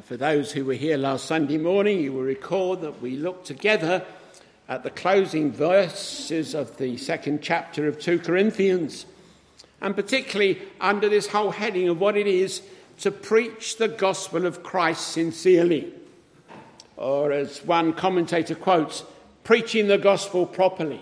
For those who were here last Sunday morning, you will recall that we looked together at the closing verses of the second chapter of 2 Corinthians, and particularly under this whole heading of what it is to preach the gospel of Christ sincerely. Or as one commentator quotes, preaching the gospel properly.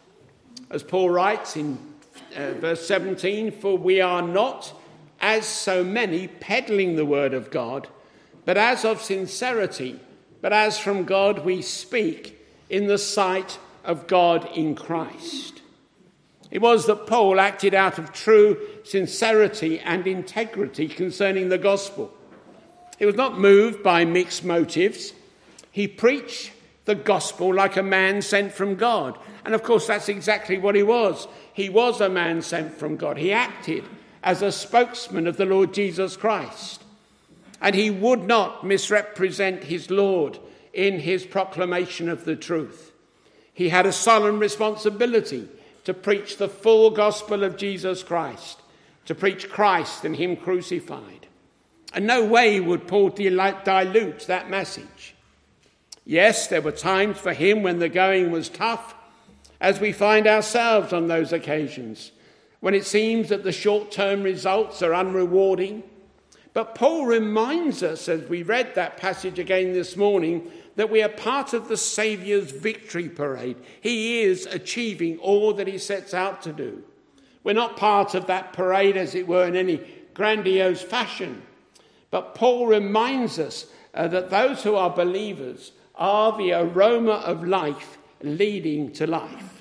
As Paul writes in verse 17, for we are not, as so many, peddling the word of God, but as of sincerity, but as from God we speak in the sight of God in Christ. It was that Paul acted out of true sincerity and integrity concerning the gospel. He was not moved by mixed motives. He preached the gospel like a man sent from God. And of course, that's exactly what he was. He was a man sent from God. He acted as a spokesman of the Lord Jesus Christ. And he would not misrepresent his Lord in his proclamation of the truth. He had a solemn responsibility to preach the full gospel of Jesus Christ, to preach Christ and him crucified. And no way would Paul dilute that message. Yes, there were times for him when the going was tough, as we find ourselves on those occasions, when it seems that the short-term results are unrewarding. But Paul reminds us, as we read that passage again this morning, that we are part of the Saviour's victory parade. He is achieving all that he sets out to do. We're not part of that parade, as it were, in any grandiose fashion. But Paul reminds us that those who are believers are the aroma of life leading to life.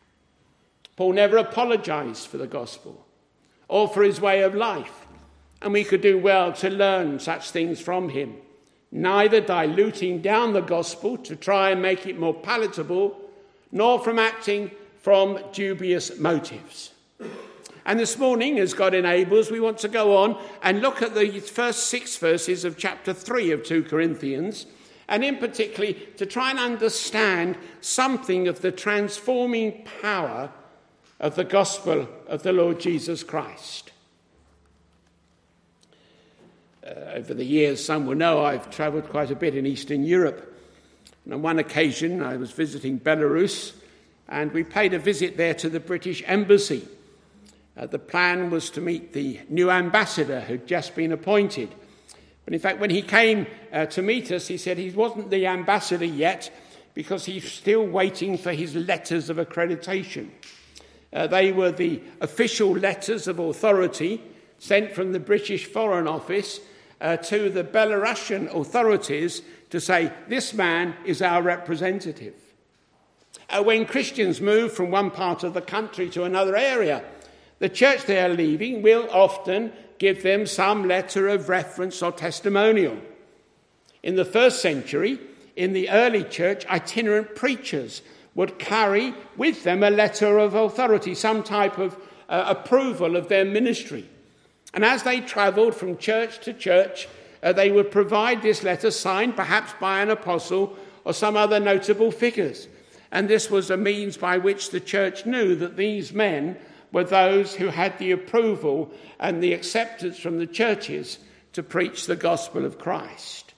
Paul never apologized for the gospel or for his way of life. And we could do well to learn such things from him, neither diluting down the gospel to try and make it more palatable, nor from acting from dubious motives. And this morning, as God enables, we want to go on and look at the first 6 verses of chapter 3 of 2 Corinthians, and in particular to try and understand something of the transforming power of the gospel of the Lord Jesus Christ. Over the years, some will know I've travelled quite a bit in Eastern Europe. And on one occasion, I was visiting Belarus, and we paid a visit there to the British Embassy. The plan was to meet the new ambassador who'd just been appointed. But in fact, when he came to meet us, he said he wasn't the ambassador yet because he's still waiting for his letters of accreditation. They were the official letters of authority sent from the British Foreign Office to the Belarusian authorities to say, this man is our representative. When Christians move from one part of the country to another area, the church they are leaving will often give them some letter of reference or testimonial. In the first century, in the early church, itinerant preachers would carry with them a letter of authority, some type of approval of their ministry. And as they travelled from church to church, they would provide this letter signed perhaps by an apostle or some other notable figures. And this was a means by which the church knew that these men were those who had the approval and the acceptance from the churches to preach the gospel of Christ.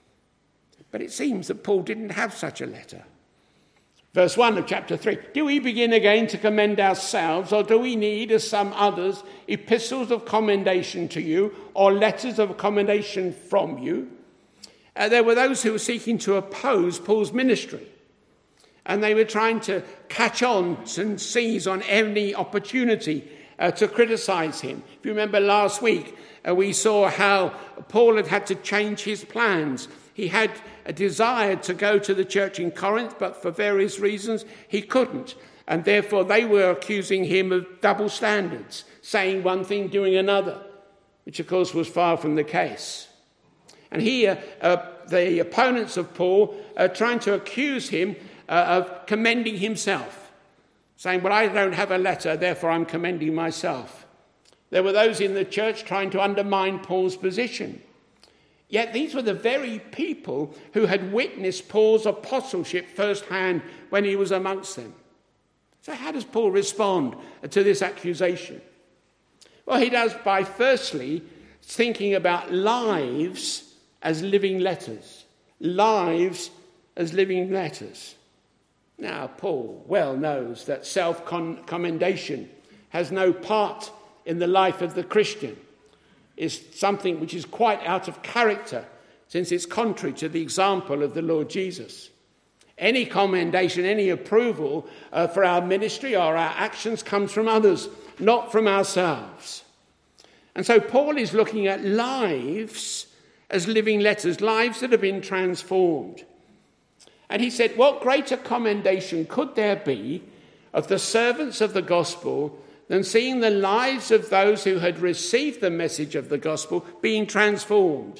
But it seems that Paul didn't have such a letter. Verse 1 of chapter 3, do we begin again to commend ourselves, or do we need, as some others, epistles of commendation to you, or letters of commendation from you? There were those who were seeking to oppose Paul's ministry, and they were trying to catch on and seize on any opportunity to criticize him. If you remember last week, we saw how Paul had to change his plans. He had a desire to go to the church in Corinth, but for various reasons he couldn't. And therefore they were accusing him of double standards, saying one thing, doing another, which of course was far from the case. And here the opponents of Paul are trying to accuse him of commending himself, saying, well, I don't have a letter, therefore I'm commending myself. There were those in the church trying to undermine Paul's position. Yet these were the very people who had witnessed Paul's apostleship firsthand when he was amongst them. So how does Paul respond to this accusation? Well, he does by firstly thinking about lives as living letters. Lives as living letters. Now, Paul well knows that self-commendation has no part in the life of the Christian. It's something which is quite out of character, since it's contrary to the example of the Lord Jesus. Any commendation, any approval for our ministry or our actions comes from others, not from ourselves. And so Paul is looking at lives as living letters, lives that have been transformed. And he said, what greater commendation could there be of the servants of the gospel than seeing the lives of those who had received the message of the gospel being transformed?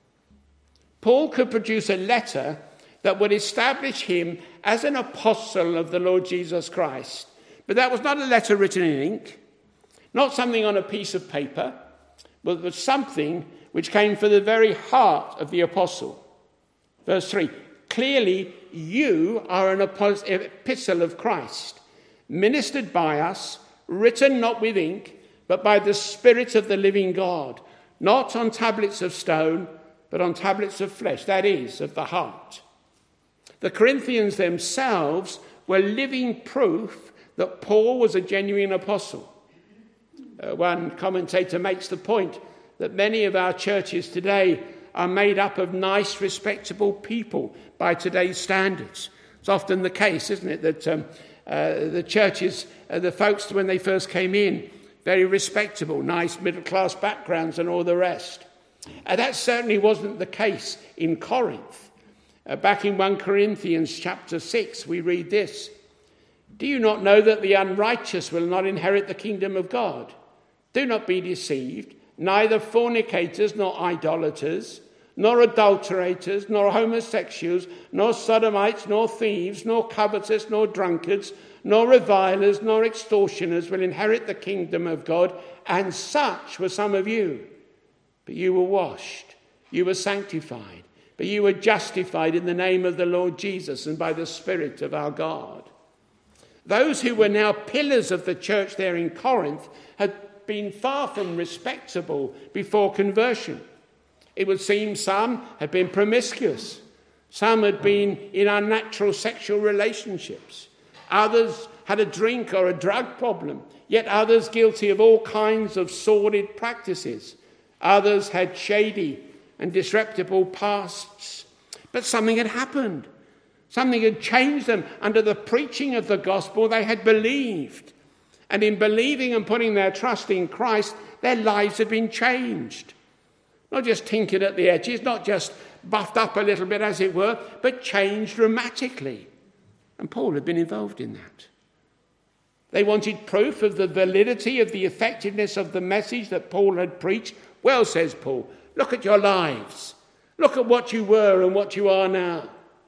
Paul could produce a letter that would establish him as an apostle of the Lord Jesus Christ. But that was not a letter written in ink, not something on a piece of paper, but it was something which came from the very heart of the apostle. Verse 3, clearly you are an epistle of Christ, ministered by us, written not with ink, but by the Spirit of the living God, not on tablets of stone, but on tablets of flesh, that is, of the heart. The Corinthians themselves were living proof that Paul was a genuine apostle. One commentator makes the point that many of our churches today are made up of nice, respectable people by today's standards. It's often the case, isn't it, that the churches, the folks when they first came in, very respectable, nice middle-class backgrounds and all the rest. That certainly wasn't the case in Corinth. Back in 1 Corinthians chapter 6, we read this. Do you not know that the unrighteous will not inherit the kingdom of God? Do not be deceived. Neither fornicators, nor idolaters, nor adulterators, nor homosexuals, nor sodomites, nor thieves, nor covetous, nor drunkards, nor revilers, nor extortioners will inherit the kingdom of God. And such were some of you. But you were washed, you were sanctified, but you were justified in the name of the Lord Jesus and by the Spirit of our God. Those who were now pillars of the church there in Corinth had been far from respectable before conversion. It would seem some had been promiscuous. Some had been in unnatural sexual relationships. Others had a drink or a drug problem. Yet others guilty of all kinds of sordid practices. Others had shady and disreputable pasts. But something had happened. Something had changed them. Under the preaching of the gospel, they had believed. And in believing and putting their trust in Christ, their lives had been changed. Not just tinkered at the edges, not just buffed up a little bit, as it were, but changed dramatically. And Paul had been involved in that. They wanted proof of the validity of the effectiveness of the message that Paul had preached. Well, says Paul, look at your lives. Look at what you were and what you are now.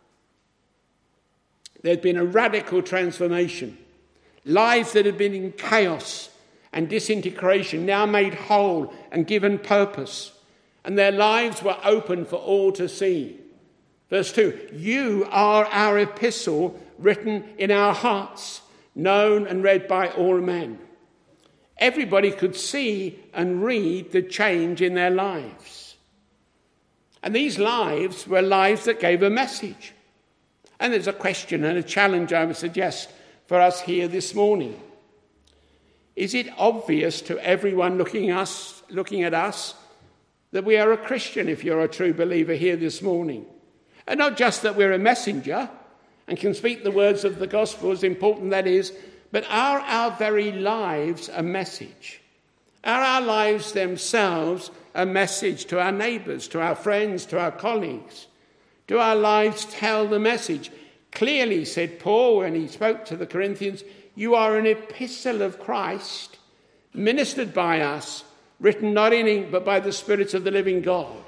There'd been a radical transformation. Lives that had been in chaos and disintegration, now made whole and given purpose. And their lives were open for all to see. Verse 2, you are our epistle written in our hearts, known and read by all men. Everybody could see and read the change in their lives. And these lives were lives that gave a message. And there's a question and a challenge I would suggest for us here this morning. Is it obvious to everyone looking at us that we are a Christian if you're a true believer here this morning? And not just that we're a messenger and can speak the words of the gospel, as important that is, but are our very lives a message? Are our lives themselves a message to our neighbours, to our friends, to our colleagues? Do our lives tell the message? Clearly, said Paul when he spoke to the Corinthians, you are an epistle of Christ, ministered by us, written not in ink, but by the Spirit of the living God.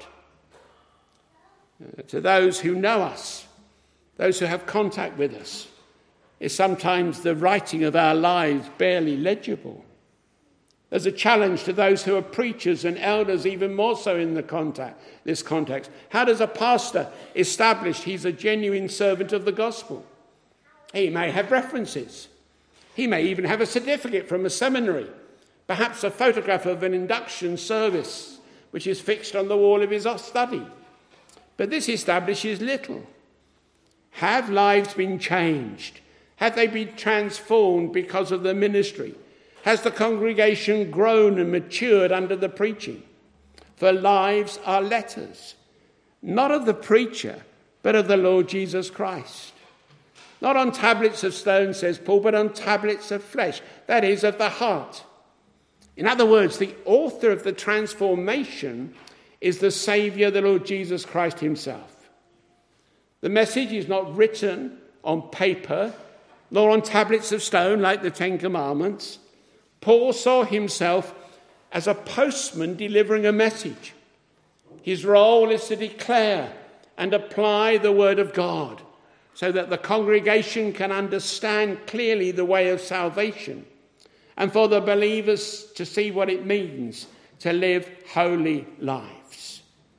To those who know us, those who have contact with us, is sometimes the writing of our lives barely legible. There's a challenge to those who are preachers and elders, even more so in this context. How does a pastor establish he's a genuine servant of the gospel? He may have references. He may even have a certificate from a seminary, perhaps a photograph of an induction service, which is fixed on the wall of his study. But this establishes little. Have lives been changed? Have they been transformed because of the ministry? Has the congregation grown and matured under the preaching? For lives are letters, not of the preacher, but of the Lord Jesus Christ. Not on tablets of stone, says Paul, but on tablets of flesh, that is, of the heart. In other words, the author of the transformation is the Saviour, the Lord Jesus Christ himself. The message is not written on paper, nor on tablets of stone like the Ten Commandments. Paul saw himself as a postman delivering a message. His role is to declare and apply the word of God so that the congregation can understand clearly the way of salvation and for the believers to see what it means to live holy lives.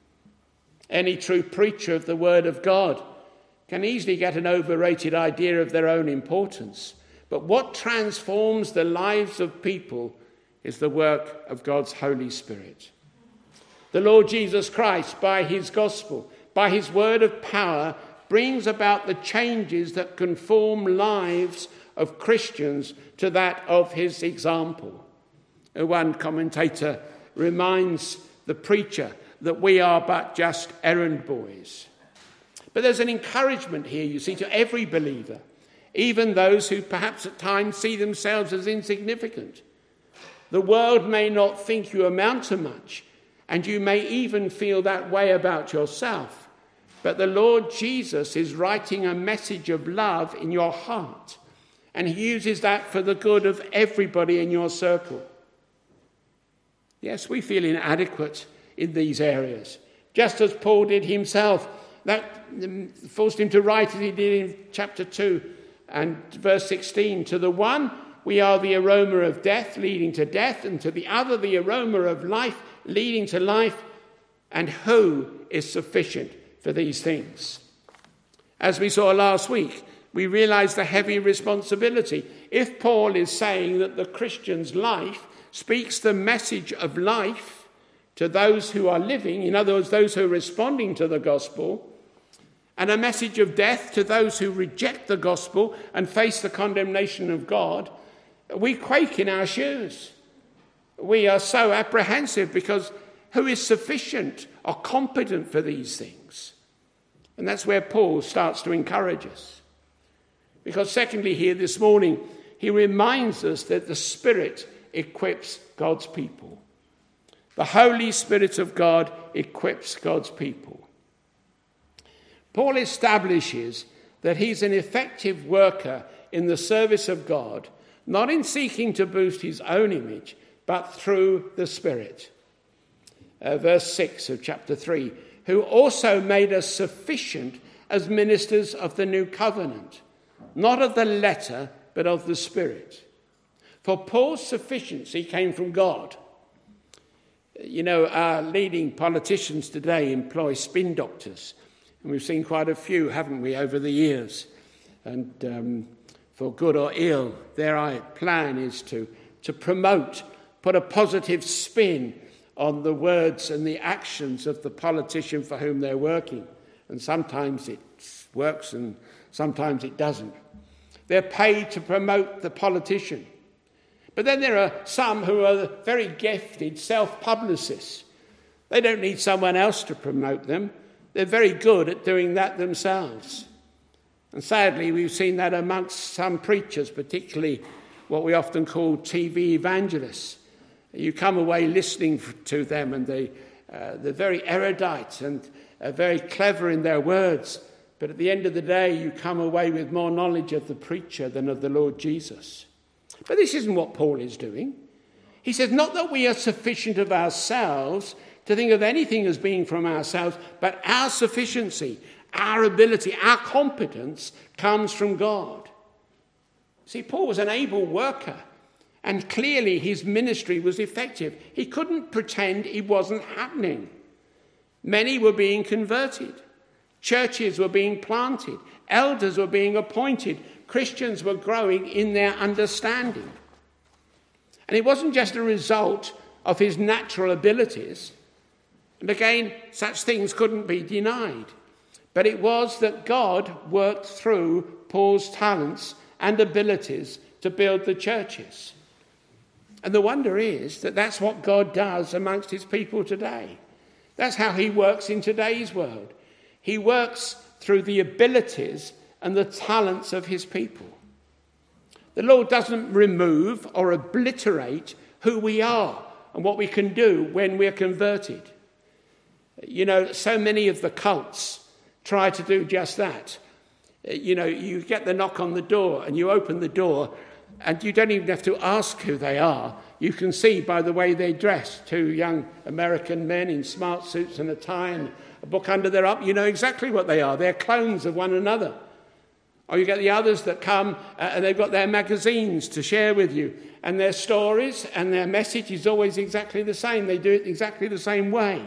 Any true preacher of the word of God can easily get an overrated idea of their own importance. But what transforms the lives of people is the work of God's Holy Spirit. The Lord Jesus Christ, by his gospel, by his word of power, brings about the changes that conform lives of Christians to that of his example. One commentator reminds the preacher that we are but just errand boys. But there's an encouragement here, you see, to every believer, even those who perhaps at times see themselves as insignificant. The world may not think you amount to much, and you may even feel that way about yourself. But the Lord Jesus is writing a message of love in your heart, and he uses that for the good of everybody in your circle. Yes, we feel inadequate in these areas, just as Paul did himself. That forced him to write as he did in chapter 2 and verse 16. To the one, we are the aroma of death leading to death, and to the other, the aroma of life leading to life. And who is sufficient for these things? As we saw last week, we realize the heavy responsibility. If Paul is saying that the Christian's life speaks the message of life to those who are living, in other words, those who are responding to the gospel, and a message of death to those who reject the gospel and face the condemnation of God, we quake in our shoes. We are so apprehensive because who is sufficient or competent for these things? And that's where Paul starts to encourage us. Because secondly, here this morning, he reminds us that the Spirit equips God's people. The Holy Spirit of God equips God's people. Paul establishes that he's an effective worker in the service of God, not in seeking to boost his own image, but through the Spirit. Verse 6 of chapter 3, who also made us sufficient as ministers of the new covenant, not of the letter, but of the Spirit. For Paul's sufficiency came from God. You know, our leading politicians today employ spin doctors. And we've seen quite a few, haven't we, over the years. And for good or ill, their plan is to promote, put a positive spin on the words and the actions of the politician for whom they're working. And sometimes it works and sometimes it doesn't. They're paid to promote the politician. But then there are some who are very gifted self-publicists. They don't need someone else to promote them. They're very good at doing that themselves. And sadly, we've seen that amongst some preachers, particularly what we often call TV evangelists. You come away listening to them and they're very erudite and very clever in their words. But at the end of the day, you come away with more knowledge of the preacher than of the Lord Jesus. But this isn't what Paul is doing. He says, not that we are sufficient of ourselves to think of anything as being from ourselves, but our sufficiency, our ability, our competence comes from God. See, Paul was an able worker, and clearly his ministry was effective. He couldn't pretend it wasn't happening. Many were being converted. Churches were being planted. Elders were being appointed. Christians were growing in their understanding. And it wasn't just a result of his natural abilities. And again, such things couldn't be denied. But it was that God worked through Paul's talents and abilities to build the churches. And the wonder is that that's what God does amongst his people today. That's how he works in today's world. He works through the abilities and the talents of his people. The Lord doesn't remove or obliterate who we are and what we can do when we're converted. You know, so many of the cults try to do just that. You know, you get the knock on the door and you open the door and you don't even have to ask who they are. You can see by the way they dress. Two young American men in smart suits and a tie and a book under their arm. You know exactly what they are. They're clones of one another. Or you get the others that come and they've got their magazines to share with you. And their stories and their message is always exactly the same. They do it exactly the same way.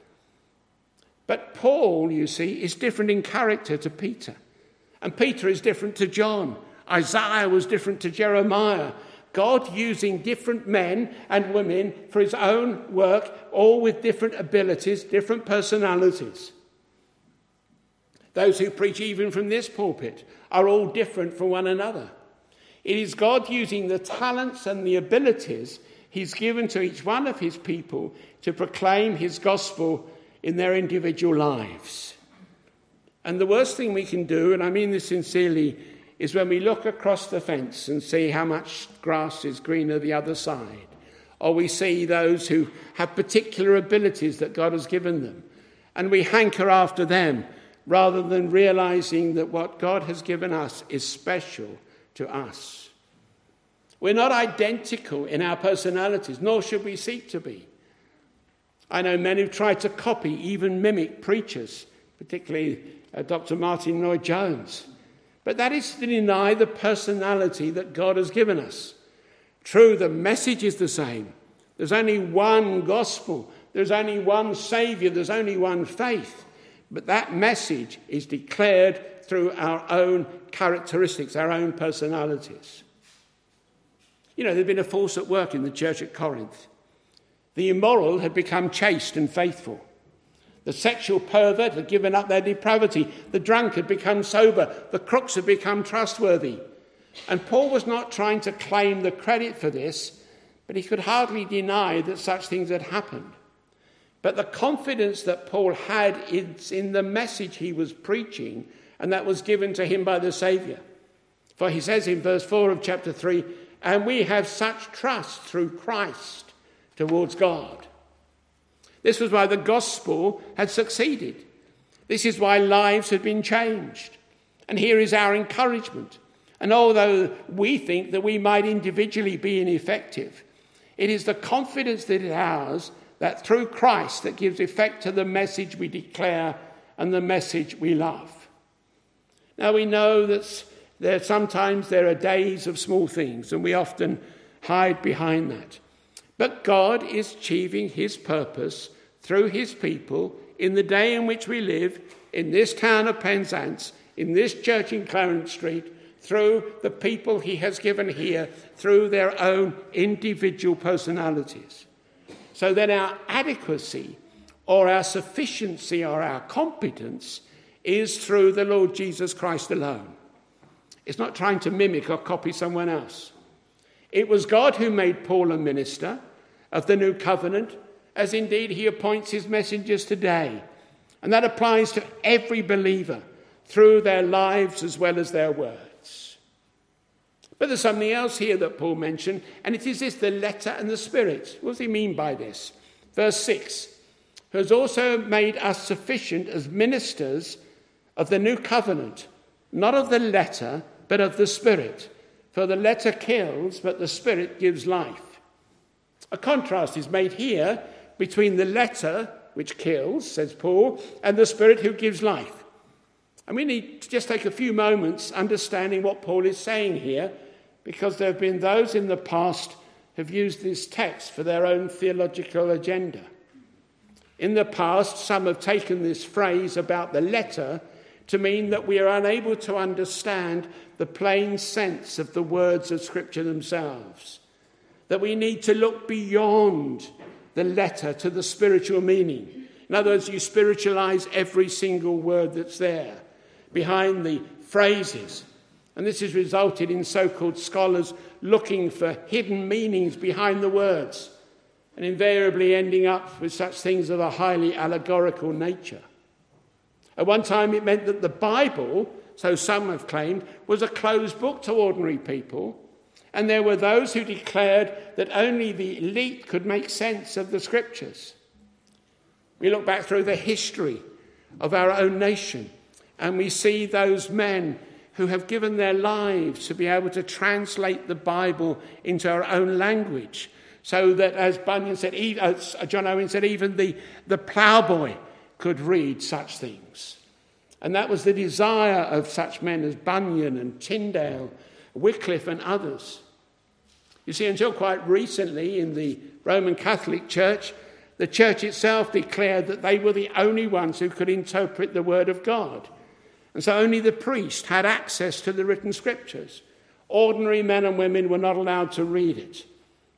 But Paul, you see, is different in character to Peter. And Peter is different to John. Isaiah was different to Jeremiah. God using different men and women for his own work, all with different abilities, different personalities. Those who preach even from this pulpit are all different from one another. It is God using the talents and the abilities he's given to each one of his people to proclaim his gospel in their individual lives. And the worst thing we can do, and I mean this sincerely, is when we look across the fence and see how much grass is greener the other side, or we see those who have particular abilities that God has given them, and we hanker after them rather than realizing that what God has given us is special to us. We're not identical in our personalities, nor should we seek to be. I know men who've tried to copy, even mimic preachers, particularly Dr. Martin Lloyd-Jones. But that is to deny the personality that God has given us. True, the message is the same. There's only one gospel. There's only one Saviour. There's only one faith. But that message is declared through our own characteristics, our own personalities. You know, there'd been a force at work in the church at Corinth. The immoral had become chaste and faithful. The sexual pervert had given up their depravity. The drunk had become sober. The crooks had become trustworthy. And Paul was not trying to claim the credit for this, but he could hardly deny that such things had happened. But the confidence that Paul had is in the message he was preaching, and that was given to him by the Saviour. For he says in verse 4 of chapter 3, "And we have such trust through Christ towards God." This was why the gospel had succeeded. This is why lives had been changed. And here is our encouragement. And although we think that we might individually be ineffective, it is the confidence that is ours that through Christ that gives effect to the message we declare and the message we love. Now we know that sometimes there are days of small things, and we often hide behind that. But God is achieving his purpose through his people in the day in which we live, in this town of Penzance, in this church in Clarence Street, through the people he has given here, through their own individual personalities. So then our adequacy or our sufficiency or our competence is through the Lord Jesus Christ alone. It's not trying to mimic or copy someone else. It was God who made Paul a minister of the new covenant, as indeed he appoints his messengers today. And that applies to every believer through their lives as well as their words. But there's something else here that Paul mentioned, and it is this, the letter and the spirit. What does he mean by this? Verse 6, "Who has also made us sufficient as ministers of the new covenant, not of the letter, but of the spirit. For the letter kills, but the spirit gives life." A contrast is made here between the letter, which kills, says Paul, and the spirit who gives life. And we need to just take a few moments understanding what Paul is saying here, because there have been those in the past who have used this text for their own theological agenda. In the past, some have taken this phrase about the letter to mean that we are unable to understand the plain sense of the words of Scripture themselves, that we need to look beyond the letter to the spiritual meaning. In other words, you spiritualize every single word that's there behind the phrases. And this has resulted in so-called scholars looking for hidden meanings behind the words and invariably ending up with such things of a highly allegorical nature. At one time it meant that the Bible, so some have claimed, was a closed book to ordinary people, and there were those who declared that only the elite could make sense of the scriptures. We look back through the history of our own nation and we see those men who have given their lives to be able to translate the Bible into our own language, so that, as Bunyan said, John Owen said, even the ploughboy could read such things. And that was the desire of such men as Bunyan and Tyndale, Wycliffe and others. You see, until quite recently in the Roman Catholic Church, the church itself declared that they were the only ones who could interpret the word of God. And so only the priest had access to the written scriptures. Ordinary men and women were not allowed to read it.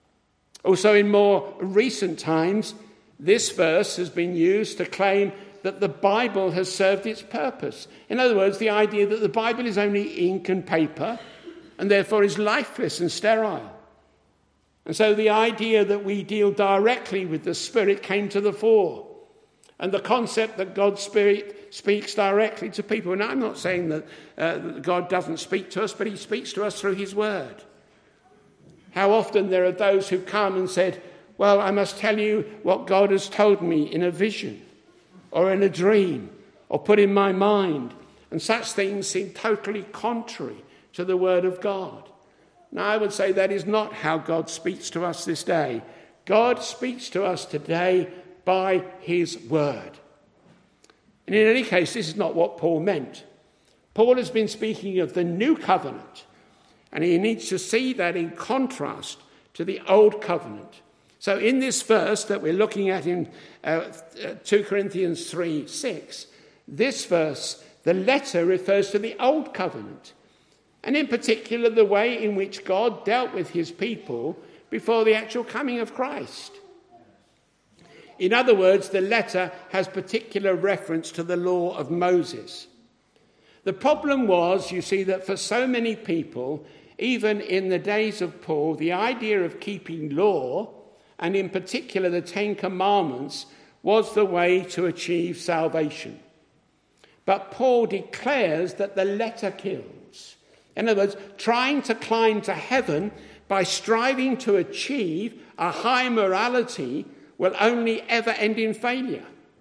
Also, in more recent times, this verse has been used to claim that the Bible has served its purpose. In other words, the idea that the Bible is only ink and paper and therefore is lifeless and sterile. And so the idea that we deal directly with the Spirit came to the fore. And the concept that God's Spirit speaks directly to people. And I'm not saying that God doesn't speak to us, but he speaks to us through his word. How often there are those who come and said, well, I must tell you what God has told me in a vision or in a dream or put in my mind. And such things seem totally contrary to the word of God. Now, I would say that is not how God speaks to us this day. God speaks to us today by his word. And in any case, this is not what Paul meant. Paul has been speaking of the new covenant, and he needs to see that in contrast to the old covenant. So in this verse that we're looking at in 2 Corinthians 3:6, this verse, the letter refers to the old covenant, and in particular the way in which God dealt with his people before the actual coming of Christ. In other words, the letter has particular reference to the law of Moses. The problem was, you see, that for so many people, even in the days of Paul, the idea of keeping law, and in particular the Ten Commandments, was the way to achieve salvation. But Paul declares that the letter kills. In other words, trying to climb to heaven by striving to achieve a high morality will only ever end in failure.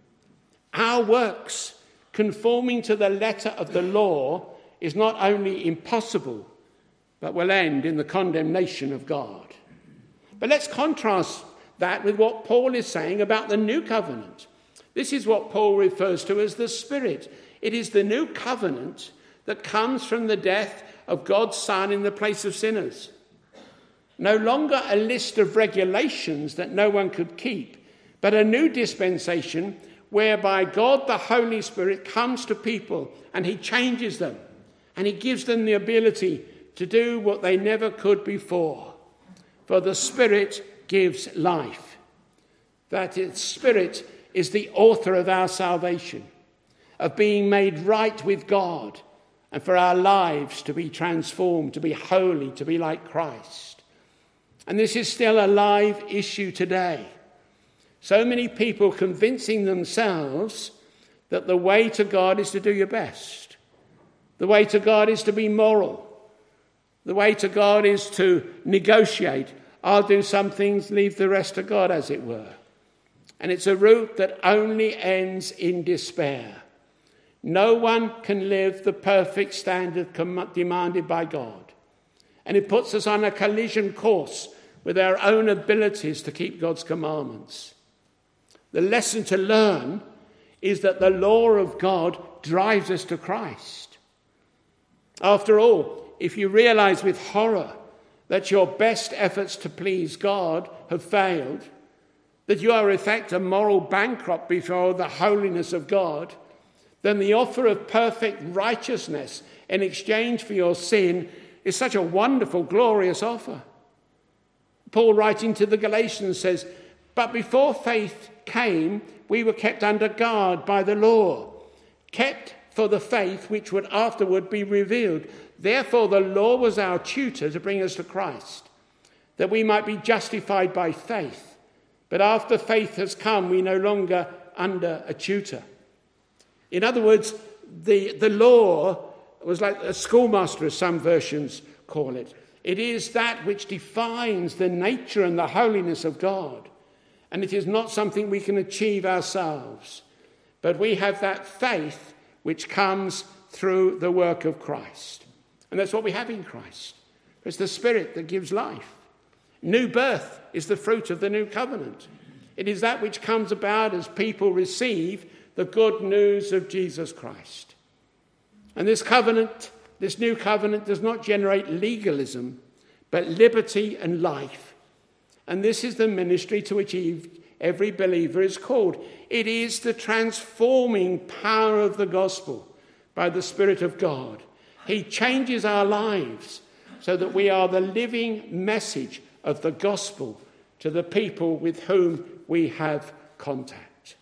Our works, conforming to the letter of the law, is not only impossible, but will end in the condemnation of God. But let's contrast that with what Paul is saying about the new covenant. This is what Paul refers to as the Spirit. It is the new covenant that comes from the death of God's Son in the place of sinners. No longer a list of regulations that no one could keep, but a new dispensation whereby God the Holy Spirit comes to people and he changes them and he gives them the ability to do what they never could before. For the Spirit gives life. That its Spirit is the author of our salvation, of being made right with God, and for our lives to be transformed, to be holy, to be like Christ. And this is still a live issue today. So many people convincing themselves that the way to God is to do your best. The way to God is to be moral. The way to God is to negotiate. I'll do some things, leave the rest to God, as it were. And it's a route that only ends in despair. No one can live the perfect standard demanded by God. And it puts us on a collision course with our own abilities to keep God's commandments. The lesson to learn is that the law of God drives us to Christ. After all, if you realize with horror that your best efforts to please God have failed, that you are in fact a moral bankrupt before the holiness of God, then the offer of perfect righteousness in exchange for your sin is such a wonderful, glorious offer. Paul, writing to the Galatians, says, "But before faith came, we were kept under guard by the law, kept for the faith which would afterward be revealed. Therefore the law was our tutor to bring us to Christ, that we might be justified by faith. But after faith has come, we no longer under a tutor. In other words, the law was like a schoolmaster, as some versions call it. It is that which defines the nature and the holiness of God. And it is not something we can achieve ourselves. But we have that faith which comes through the work of Christ. And that's what we have in Christ. It's the Spirit that gives life. New birth is the fruit of the new covenant. It is that which comes about as people receive the good news of Jesus Christ. And this covenant, this new covenant, does not generate legalism, but liberty and life. And this is the ministry to which every believer is called. It is the transforming power of the gospel by the Spirit of God. He changes our lives so that we are the living message of the gospel to the people with whom we have contact.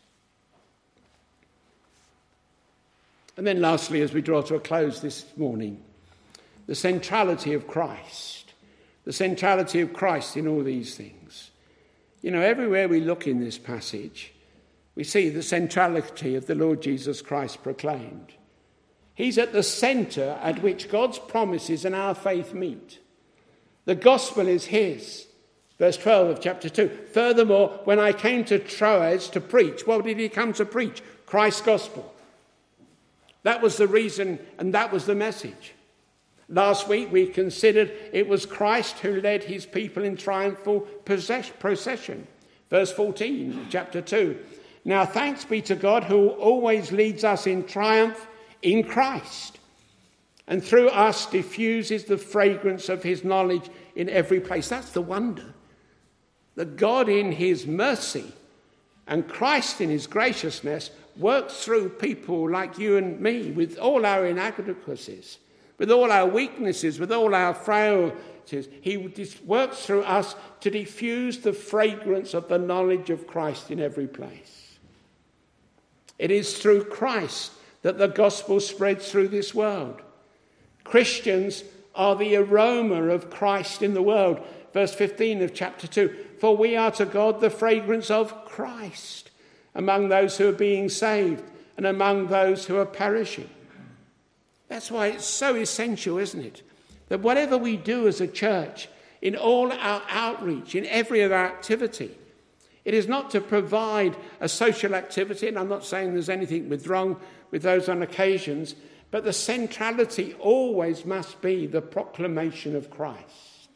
And then lastly, as we draw to a close this morning, the centrality of Christ. The centrality of Christ in all these things. You know, everywhere we look in this passage, we see the centrality of the Lord Jesus Christ proclaimed. He's at the centre at which God's promises and our faith meet. The gospel is his. Verse 12 of chapter 2. Furthermore, when I came to Troas to preach, what did he come to preach? Christ's gospel. That was the reason and that was the message. Last week we considered it was Christ who led his people in triumphal procession. Verse 14 of chapter 2. Now thanks be to God who always leads us in triumph in Christ, and through us diffuses the fragrance of his knowledge in every place. That's the wonder. That God in his mercy and Christ in his graciousness works through people like you and me with all our inadequacies, with all our weaknesses, with all our frailties. He works through us to diffuse the fragrance of the knowledge of Christ in every place. It is through Christ that the gospel spreads through this world. Christians are the aroma of Christ in the world. Verse 15 of chapter 2. For we are to God the fragrance of Christ among those who are being saved and among those who are perishing. That's why it's so essential, isn't it? That whatever we do as a church, in all our outreach, in every of our activity, it is not to provide a social activity, and I'm not saying there's anything wrong with those on occasions, but the centrality always must be the proclamation of Christ.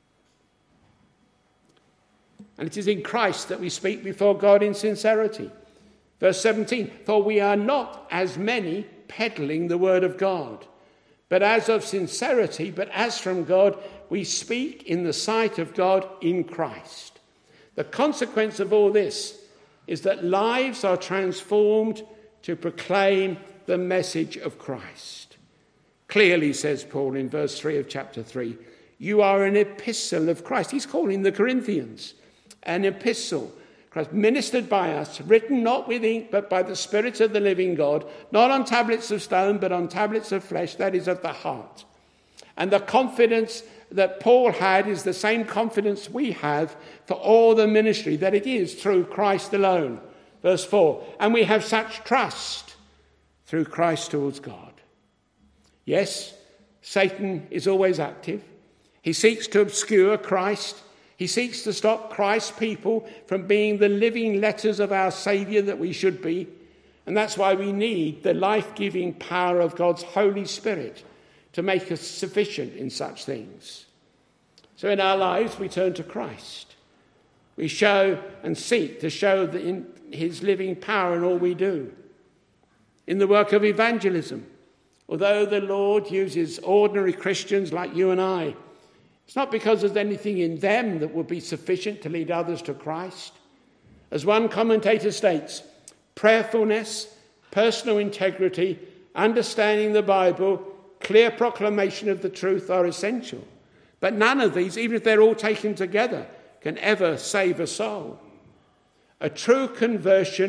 And it is in Christ that we speak before God in sincerity. Verse 17, for we are not as many peddling the word of God, but as of sincerity, but as from God, we speak in the sight of God in Christ. The consequence of all this is that lives are transformed to proclaim the message of Christ. Clearly, says Paul in verse 3 of chapter 3, you are an epistle of Christ. He's calling the Corinthians an epistle, Christ, ministered by us, written not with ink, but by the Spirit of the living God, not on tablets of stone, but on tablets of flesh, that is of the heart. And the confidence that Paul had is the same confidence we have for all the ministry, that it is through Christ alone. Verse 4, and we have such trust through Christ towards God. Yes, Satan is always active. He seeks to obscure Christ. He seeks to stop Christ's people from being the living letters of our Saviour that we should be. And that's why we need the life-giving power of God's Holy Spirit to make us sufficient in such things. So in our lives, we turn to Christ. We show and seek to show in his living power in all we do. In the work of evangelism, although the Lord uses ordinary Christians like you and I, it's not because there's anything in them that will be sufficient to lead others to Christ. As one commentator states, prayerfulness, personal integrity, understanding the Bible, clear proclamation of the truth are essential. But none of these, even if they're all taken together, can ever save a soul. A true conversion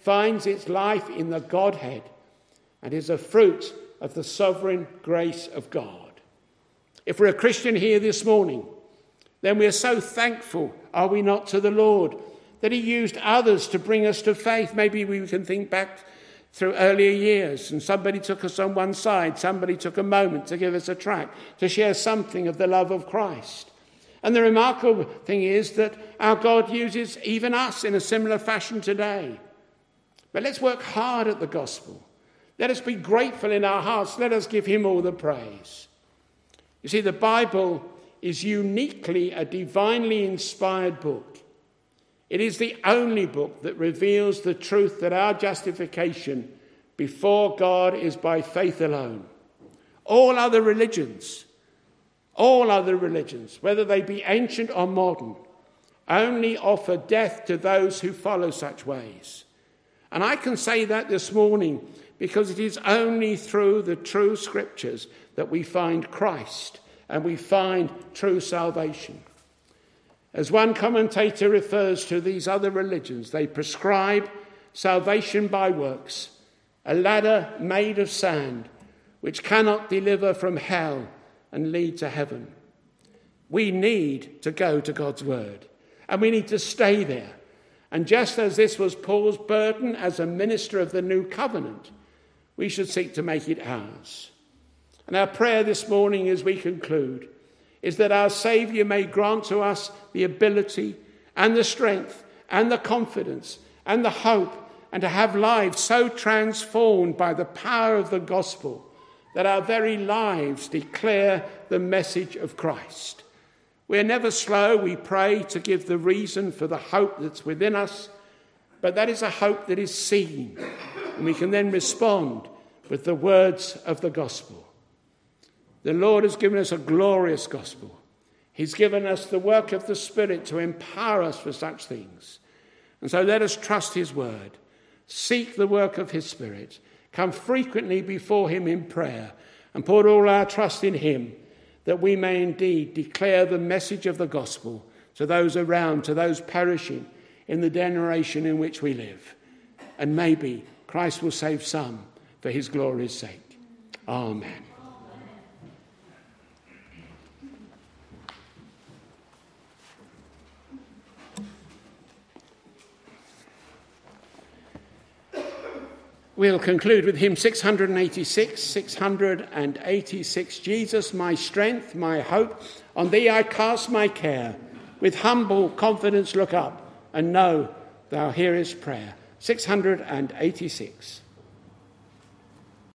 finds its life in the Godhead and is a fruit of the sovereign grace of God. If we're a Christian here this morning, then we are so thankful, are we not, to the Lord, that he used others to bring us to faith. Maybe we can think back through earlier years, and somebody took us on one side, somebody took a moment to give us a tract, to share something of the love of Christ. And the remarkable thing is that our God uses even us in a similar fashion today. But let's work hard at the gospel. Let us be grateful in our hearts. Let us give him all the praise. You see, the Bible is uniquely a divinely inspired book. It is the only book that reveals the truth that our justification before God is by faith alone. All other religions, whether they be ancient or modern, only offer death to those who follow such ways. And I can say that this morning because it is only through the true scriptures that we find Christ and we find true salvation. As one commentator refers to these other religions, they prescribe salvation by works, a ladder made of sand, which cannot deliver from hell and lead to heaven. We need to go to God's word, and we need to stay there. And just as this was Paul's burden as a minister of the new covenant, we should seek to make it ours. And our prayer this morning as we conclude is that our Saviour may grant to us the ability and the strength and the confidence and the hope and to have lives so transformed by the power of the gospel that our very lives declare the message of Christ. We're never slow, we pray, to give the reason for the hope that's within us, but that is a hope that is seen, and we can then respond with the words of the gospel. The Lord has given us a glorious gospel. He's given us the work of the Spirit to empower us for such things. And so let us trust his word, seek the work of his Spirit, come frequently before him in prayer, and put all our trust in him, that we may indeed declare the message of the gospel to those around, to those perishing in the generation in which we live. And maybe Christ will save some for his glory's sake. Amen. We'll conclude with hymn 686, Jesus, my strength, my hope, on thee I cast my care. With humble confidence look up and know thou hearest prayer. 686.